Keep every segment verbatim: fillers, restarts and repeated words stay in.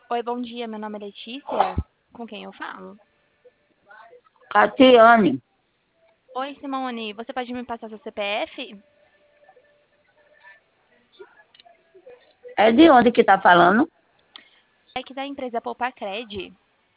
Oi, bom dia. Meu nome é Letícia. Com quem eu falo? Catiane, Oi, Simone. Você pode me passar seu C P F? é de onde que tá falando? É que da empresa Poupacred.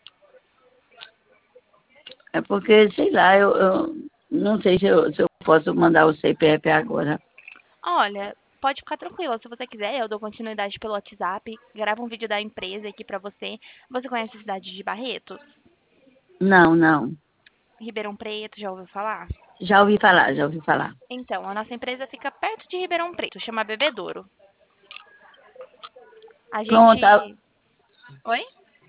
É porque, sei lá, eu, eu não sei se eu, se eu posso mandar o C P F agora. Olha, pode ficar tranquila. Se você quiser, eu dou continuidade pelo WhatsApp. Gravo um vídeo da empresa aqui pra você. Você conhece a cidade de Barretos? Não, não. Ribeirão Preto, já ouviu falar? Já ouvi falar, já ouvi falar. Então, a nossa empresa fica perto de Ribeirão Preto, chama Bebedouro. A Pronto, a- gente. Oi?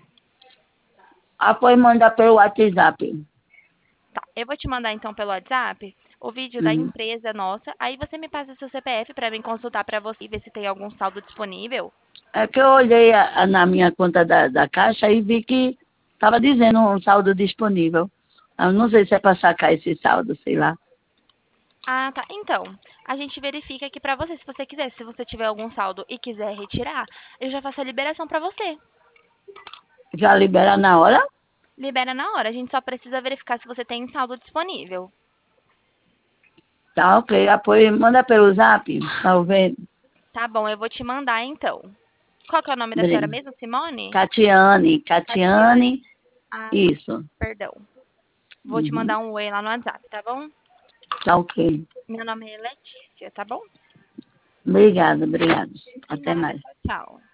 após mandar pelo WhatsApp. Tá. Eu vou te mandar então pelo WhatsApp o vídeo da Uhum. empresa nossa. Aí você me passa seu C P F pra mim consultar pra você e ver se tem algum saldo disponível. É que eu olhei a- a- na minha conta da, da Caixa e vi que estava dizendo um saldo disponível. Eu não sei se é para sacar esse saldo, sei lá. Ah, tá. Então, a gente verifica aqui pra você, se você quiser. Se você tiver algum saldo e quiser retirar, eu já faço a liberação pra você. Já libera na hora? Libera na hora. A gente só precisa verificar se você tem saldo disponível. Tá, ok. Apoio, manda pelo Zap, talvez. Tá bom, eu vou te mandar então. Qual que é o nome da senhora mesmo? Simone? Catiane, Catiane, Tatiane. Ah, tá. isso. Perdão. Vou te Uhum. mandar um oi lá no WhatsApp, tá bom? Tá ok. Meu nome é Letícia, tá bom? Obrigada, obrigada. De Até nada. mais. Tchau, tchau.